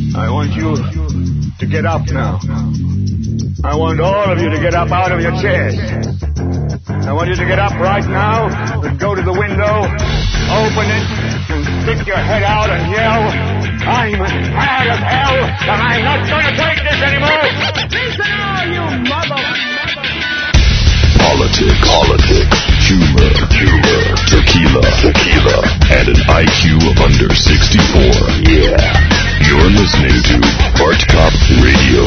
I want you to get up now. I want all of you to get up out of your chairs. I want you to get up right now and go to the window, open it, and stick your head out and yell, I'm mad as hell, and I'm not going to take this anymore. Listen, all you mother... Politics, humor, tequila, and an IQ of under 64. Yeah. You're listening to Bart Cop Radio.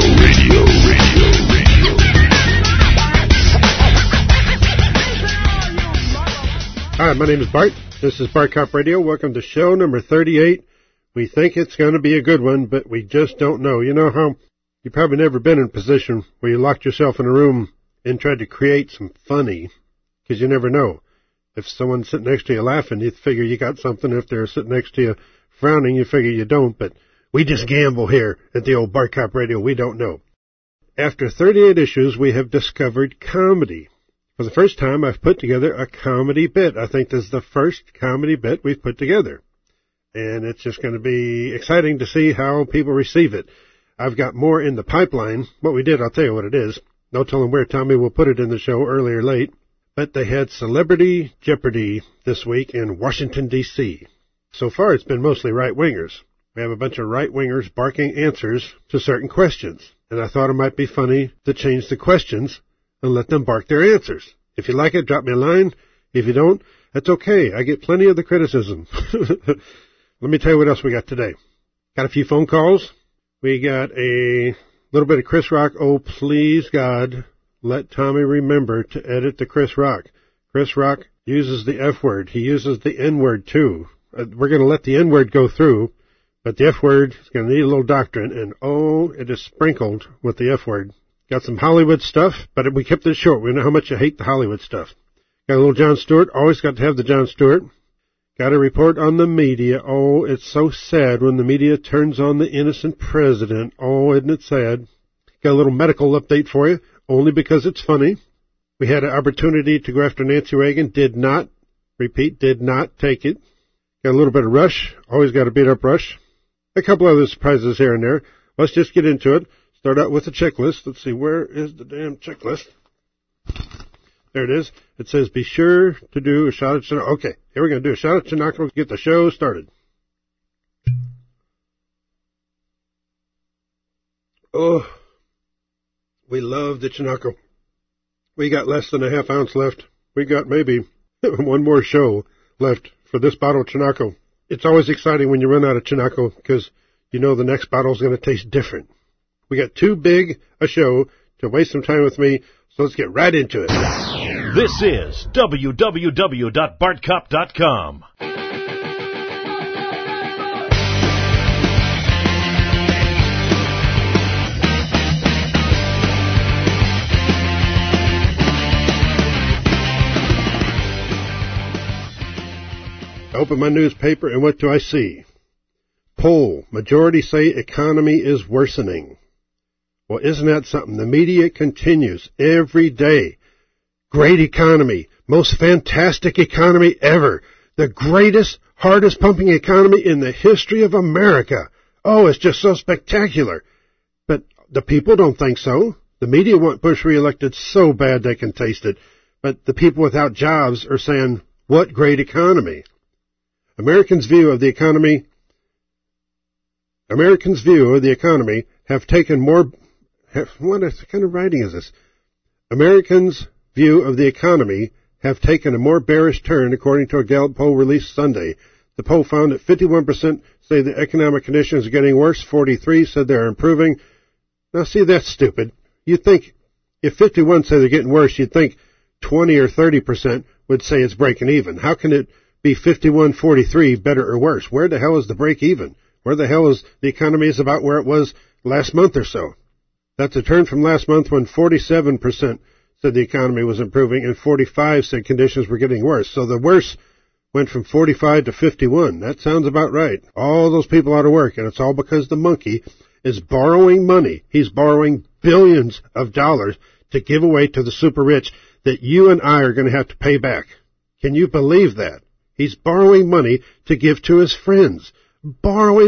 Hi, my name is Bart. This is Bart Cop Radio. Welcome to show number 38. We think it's going to be a good one, but we just don't know. You know how you've probably never been in a position where you locked yourself in a room and tried to create some funny, because you never know. If someone's sitting next to you laughing, you figure you got something. If they're sitting next to you frowning, you figure you don't. But we just gamble here at the old Bart Cop Radio. We don't know. After 38 issues, we have discovered comedy. For the first time, I've put together a comedy bit. I think this is the first comedy bit we've put together. And it's just going to be exciting to see how people receive it. I've got more in the pipeline. What we did, I'll tell you what it is. No telling where. Tommy will put it in the show early or late. But they had Celebrity Jeopardy this week in Washington, D.C. So far, it's been mostly right-wingers. We have a bunch of right-wingers barking answers to certain questions. And I thought it might be funny to change the questions and let them bark their answers. If you like it, drop me a line. If you don't, that's okay. I get plenty of the criticism. Let me tell you what else we got today. Got a few phone calls. We got a little bit of Chris Rock. Oh, please, God, let Tommy remember to edit the Chris Rock. Chris Rock uses the F word. He uses the N word, too. We're going to let the N word go through, but the F word is going to need a little doctrine. And, oh, it is sprinkled with the F word. Got some Hollywood stuff, but we kept it short. We know how much you hate the Hollywood stuff. Got a little Jon Stewart. Always got to have the Jon Stewart. Got a report on the media. Oh, it's so sad when the media turns on the innocent president. Oh, isn't it sad? Got a little medical update for you, only because it's funny. We had an opportunity to go after Nancy Reagan. Did not take it. Got a little bit of Rush. Always got to beat up Rush. A couple other surprises here and there. Let's just get into it. Start out with a checklist. Let's see, where is the damn checklist? There it is. It says, be sure to do a shot at Chinook. Okay, here we're going to do a shot at Chinook to get the show started. Oh, we love the Chinook. We got less than a half ounce left. We got maybe one more show left for this bottle of Chinook. It's always exciting when you run out of Chinook because you know the next bottle is going to taste different. We got too big a show to waste some time with me, so let's get right into it. This is www.bartcop.com. I open my newspaper, and what do I see? Poll. Majority say economy is worsening. Well, isn't that something? The media continues every day. Great economy. Most fantastic economy ever. The greatest, hardest pumping economy in the history of America. Oh, it's just so spectacular. But the people don't think so. The media want Bush reelected so bad they can taste it. But the people without jobs are saying, what great economy. Americans' view of the economy have taken more... What kind of writing is this? Americans' view of the economy have taken a more bearish turn, according to a Gallup poll released Sunday. The poll found that 51% say the economic conditions are getting worse, 43% said they're improving. Now, see, that's stupid. You'd think if 51% say they're getting worse, you'd think 20 or 30% would say it's breaking even. How can it be 51-43 better or worse? Where the hell is the break even? Where the hell is the economy is about where it was last month or so? That's a turn from last month when 47% said the economy was improving and 45% said conditions were getting worse. So the worse went from 45 to 51. That sounds about right. All those people out of work, and it's all because the monkey is borrowing money. He's borrowing billions of dollars to give away to the super rich that you and I are going to have to pay back. Can you believe that? He's borrowing money to give to his friends. Borrowing.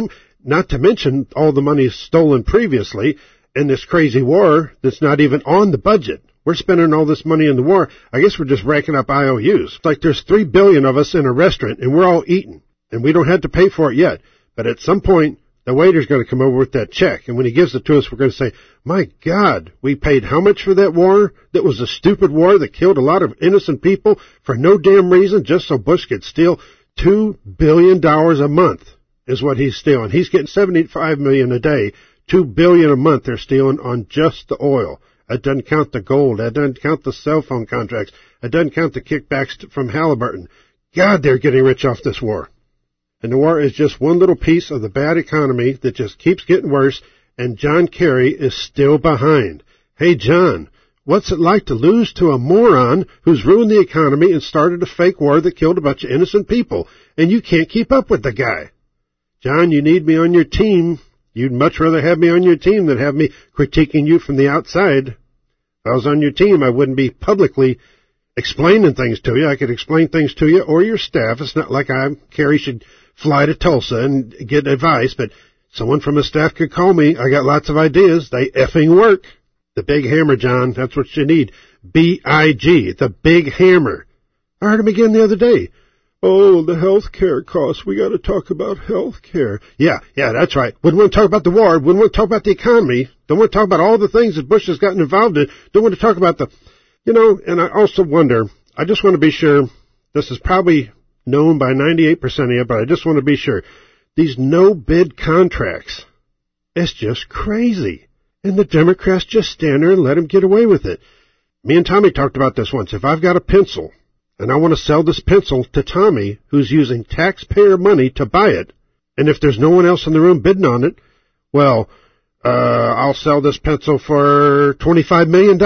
not to mention all the money stolen previously in this crazy war that's not even on the budget. We're spending all this money in the war. I guess we're just racking up IOUs. It's like there's 3 billion of us in a restaurant, and we're all eating, and we don't have to pay for it yet. But at some point, the waiter's going to come over with that check, and when he gives it to us, we're going to say, my God, we paid how much for that war? That was a stupid war that killed a lot of innocent people for no damn reason, just so Bush could steal $2 billion a month is what he's stealing. He's getting $75 million a day. $2 billion a month they're stealing on just the oil. That doesn't count the gold. That doesn't count the cell phone contracts. That doesn't count the kickbacks from Halliburton. God, they're getting rich off this war. And the war is just one little piece of the bad economy that just keeps getting worse, and John Kerry is still behind. Hey, John, what's it like to lose to a moron who's ruined the economy and started a fake war that killed a bunch of innocent people, and you can't keep up with the guy? John, you need me on your team. You'd much rather have me on your team than have me critiquing you from the outside. If I was on your team, I wouldn't be publicly explaining things to you. I could explain things to you or your staff. It's not like Kerry should fly to Tulsa and get advice, but someone from his staff could call me. I got lots of ideas. They effing work. The big hammer, John. That's what you need. B-I-G. The big hammer. I heard him again the other day. Oh, the health care costs. We got to talk about health care. Yeah, that's right. Wouldn't want to talk about the war. Wouldn't want to talk about the economy. Don't want to talk about all the things that Bush has gotten involved in. Don't want to talk about and I also wonder, I just want to be sure, this is probably known by 98% of you, but I just want to be sure. These no-bid contracts, it's just crazy. And the Democrats just stand there and let them get away with it. Me and Tommy talked about this once. If I've got a pencil, and I want to sell this pencil to Tommy, who's using taxpayer money to buy it, and if there's no one else in the room bidding on it, well, I'll sell this pencil for $25 million.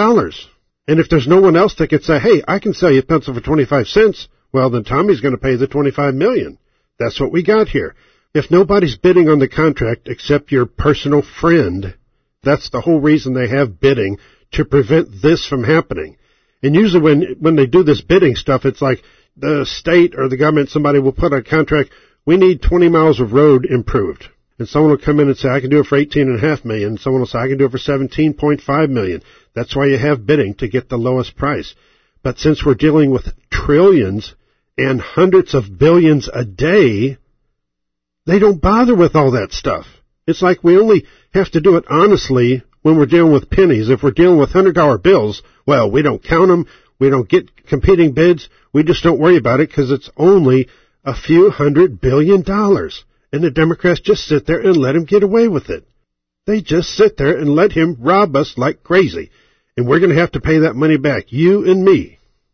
And if there's no one else that could say, hey, I can sell you a pencil for 25 cents, well, then Tommy's going to pay the $25 million. That's what we got here. If nobody's bidding on the contract except your personal friend, that's the whole reason they have bidding, to prevent this from happening. And usually when they do this bidding stuff, it's like the state or the government, somebody will put a contract, we need 20 miles of road improved. And someone will come in and say, I can do it for $18.5 million. And someone will say, I can do it for $17.5 million. That's why you have bidding, to get the lowest price. But since we're dealing with trillions and hundreds of billions a day, they don't bother with all that stuff. It's like we only have to do it honestly when we're dealing with pennies. If we're dealing with $100 bills, well, we don't count them. We don't get competing bids. We just don't worry about it because it's only a few $100 billion. And the Democrats just sit there and let him get away with it. They just sit there and let him rob us like crazy. And we're going to have to pay that money back, you and me.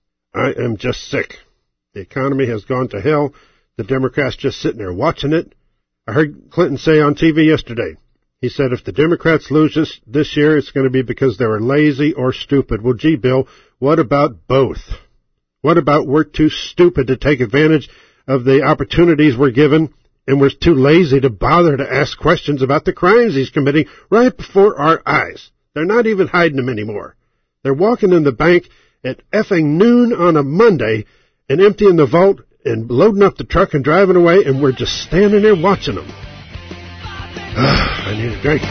I am just sick. The economy has gone to hell. The Democrats just sitting there watching it. I heard Clinton say on TV yesterday, he said if the Democrats lose this year, it's going to be because they were lazy or stupid. Well, gee, Bill, what about both? What about we're too stupid to take advantage of the opportunities we're given, and we're too lazy to bother to ask questions about the crimes he's committing right before our eyes? They're not even hiding them anymore. They're walking in the bank at effing noon on a Monday and emptying the vault and loading up the truck and driving away, and we're just standing there watching them. I need a drink.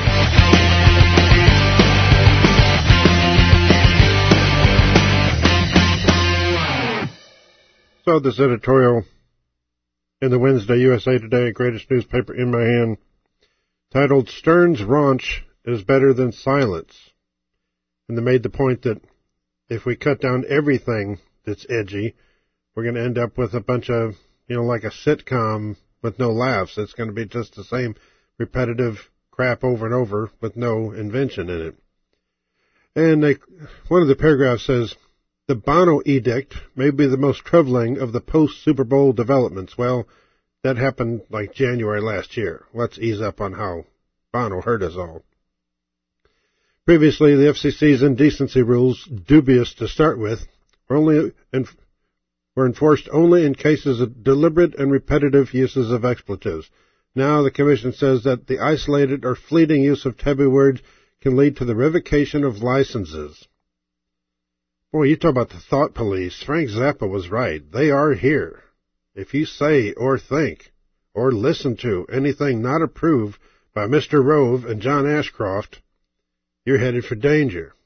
So this editorial in the Wednesday USA Today, greatest newspaper in my hand, titled Stern's Raunch is Better Than Silence. And they made the point that if we cut down everything that's edgy, we're going to end up with a bunch of, like a sitcom with no laughs. It's going to be just the same repetitive crap over and over with no invention in it. And one of the paragraphs says, the Bono edict may be the most troubling of the post-Super Bowl developments. Well, that happened like January last year. Let's ease up on how Bono hurt us all. Previously, the FCC's indecency rules, dubious to start with, were enforced only in cases of deliberate and repetitive uses of expletives. Now the Commission says that the isolated or fleeting use of taboo words can lead to the revocation of licenses. Boy, you talk about the thought police. Frank Zappa was right. They are here. If you say or think or listen to anything not approved by Mr. Rove and John Ashcroft, you're headed for danger.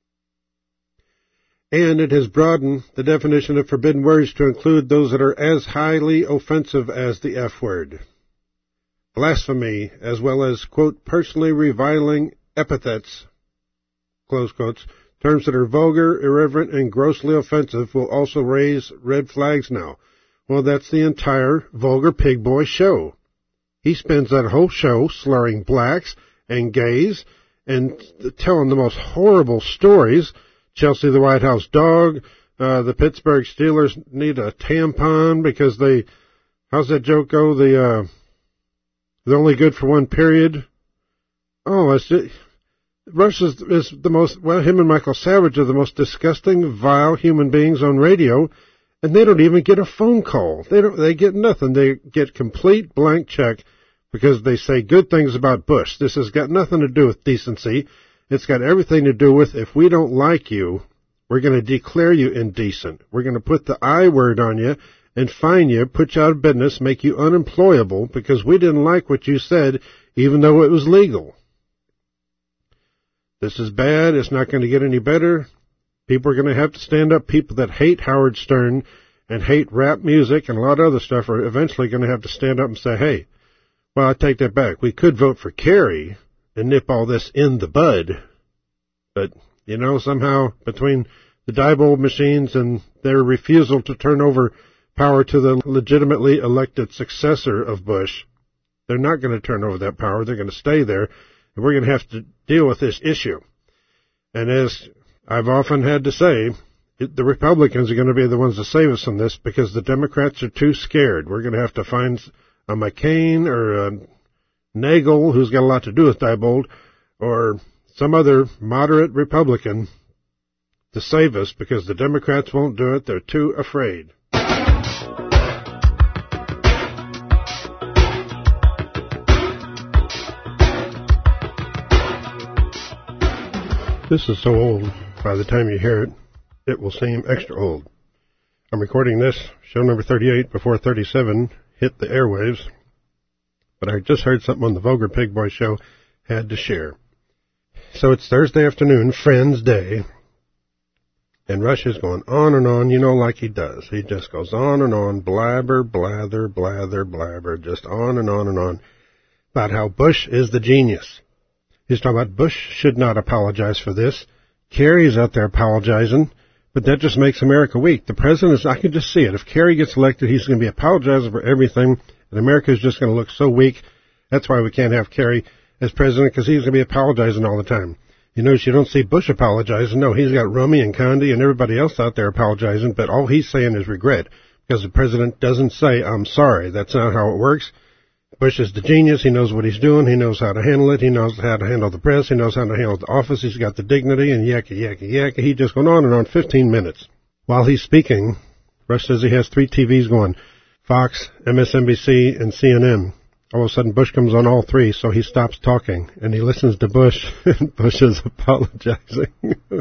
And it has broadened the definition of forbidden words to include those that are as highly offensive as the F word. Blasphemy, as well as, quote, personally reviling epithets, close quotes, terms that are vulgar, irreverent, and grossly offensive will also raise red flags now. Well, that's the entire Vulgar Pig Boy show. He spends that whole show slurring blacks and gays and telling the most horrible stories. Chelsea the White House dog, the Pittsburgh Steelers need a tampon because how's that joke go? They're only good for one period. Oh, Rush is the most, him and Michael Savage are the most disgusting, vile human beings on radio, and they don't even get a phone call. They get nothing. They get complete blank check because they say good things about Bush. This has got nothing to do with decency. It's got everything to do with if we don't like you, we're going to declare you indecent. We're going to put the I word on you and fine you, put you out of business, make you unemployable because we didn't like what you said, even though it was legal. This is bad. It's not going to get any better. People are going to have to stand up. People that hate Howard Stern and hate rap music and a lot of other stuff are eventually going to have to stand up and say, hey, well, I take that back. We could vote for Kerry and nip all this in the bud. But, somehow between the Diebold machines and their refusal to turn over power to the legitimately elected successor of Bush, they're not going to turn over that power. They're going to stay there, and we're going to have to deal with this issue. And as I've often had to say, the Republicans are going to be the ones to save us from this because the Democrats are too scared. We're going to have to find a McCain or a Nagel, who's got a lot to do with Diebold, or some other moderate Republican to save us because the Democrats won't do it. They're too afraid. This is so old, by the time you hear it, it will seem extra old. I'm recording this, show number 38, before 37 hit the airwaves, but I just heard something on the Vulgar Pig Boy show, had to share. So it's Thursday afternoon, Friends Day, and Rush is going on and on, like he does. He just goes on and on, blabber, blather, blather, blabber, just on and on and on, about how Bush is the genius. He's talking about Bush should not apologize for this. Kerry's out there apologizing, but that just makes America weak. The president I can just see it. If Kerry gets elected, he's going to be apologizing for everything, and America is just going to look so weak. That's why we can't have Kerry as president, because he's going to be apologizing all the time. You don't see Bush apologizing. No, he's got Rummy and Condi and everybody else out there apologizing, but all he's saying is regret, because the president doesn't say, I'm sorry. That's not how it works. Bush is the genius. He knows what he's doing. He knows how to handle it. He knows how to handle the press. He knows how to handle the office. He's got the dignity and yakka, yakka, yakka. He just going on and on 15 minutes. While he's speaking, Rush says he has 3 TVs going, Fox, MSNBC, and CNN. All of a sudden, Bush comes on all 3, so he stops talking, and he listens to Bush, and Bush is apologizing.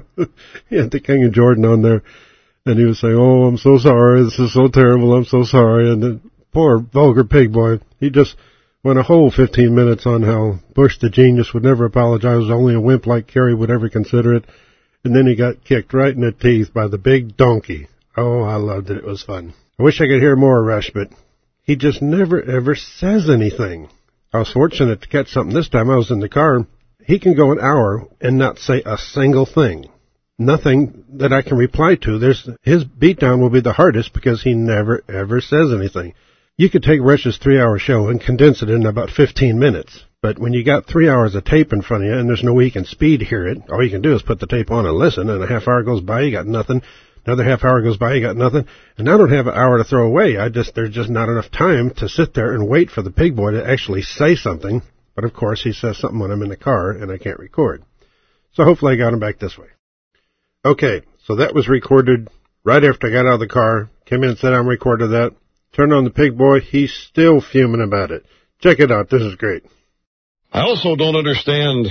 He had the King of Jordan on there, and he was saying, oh, I'm so sorry. This is so terrible. I'm so sorry. And then poor Vulgar Pig Boy, he just went a whole 15 minutes on how Bush the genius would never apologize. Only a wimp like Kerry would ever consider it. And then he got kicked right in the teeth by the big donkey. Oh, I loved it. It was fun. I wish I could hear more Rush, but he just never, ever says anything. I was fortunate to catch something this time. I was in the car. He can go an hour and not say a single thing. Nothing that I can reply to. His beatdown will be the hardest because he never, ever says anything. You could take Rush's 3-hour show and condense it in about 15 minutes. But when you got 3 hours of tape in front of you and there's no way you can speed hear it, all you can do is put the tape on and listen, and a half hour goes by, you got nothing. Another half hour goes by, you got nothing. And I don't have an hour to throw away. There's just not enough time to sit there and wait for the pig boy to actually say something. But of course, he says something when I'm in the car and I can't record. So hopefully I got him back this way. Okay, so that was recorded right after I got out of the car. Came in and said I recorded that. Turned on the pig boy. He's still fuming about it. Check it out. This is great. I also don't understand.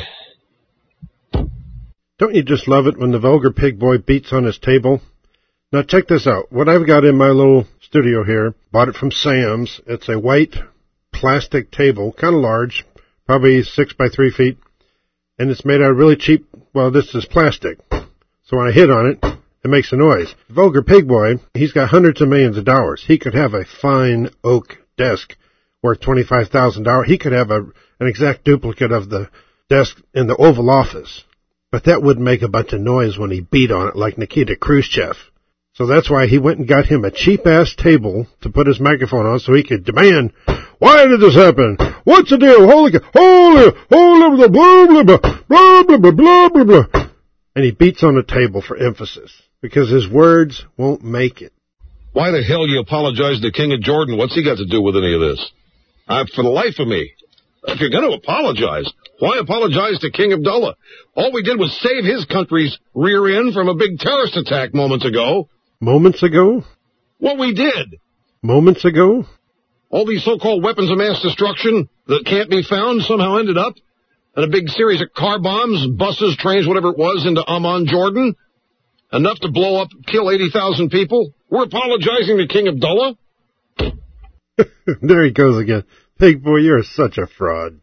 Don't you just love it when the Vulgar Pig Boy beats on his table? Now check this out. What I've got in my little studio here, bought it from Sam's. It's a white plastic table, kind of large, probably 6 by 3 feet, and it's made out of really cheap, well, this is plastic. So when I hit on it, it makes a noise. Vulgar Pig Boy, he's got hundreds of millions of dollars. He could have a fine oak desk worth $25,000. He could have an exact duplicate of the desk in the Oval Office. But that wouldn't make a bunch of noise when he beat on it like Nikita Khrushchev. So that's why he went and got him a cheap-ass table to put his microphone on so he could demand, why did this happen? What's the deal? Holy, blah, blah, blah, blah, blah, blah, blah, blah. And he beats on the table for emphasis because his words won't make it. Why the hell you apologize to King of Jordan? What's he got to do with any of this? For the life of me, if you're going to apologize, why apologize to King Abdullah? All we did was save his country's rear end from a big terrorist attack moments ago. Moments ago? What we did. Moments ago? All these so-called weapons of mass destruction that can't be found somehow ended up in a big series of car bombs, buses, trains, whatever it was, into Amman, Jordan. Enough to blow up, kill 80,000 people. We're apologizing to King Abdullah? There he goes again. Pig Boy, you're such a fraud.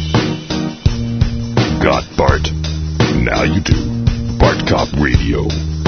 Got Bart? Now you do. Bart Cop Radio.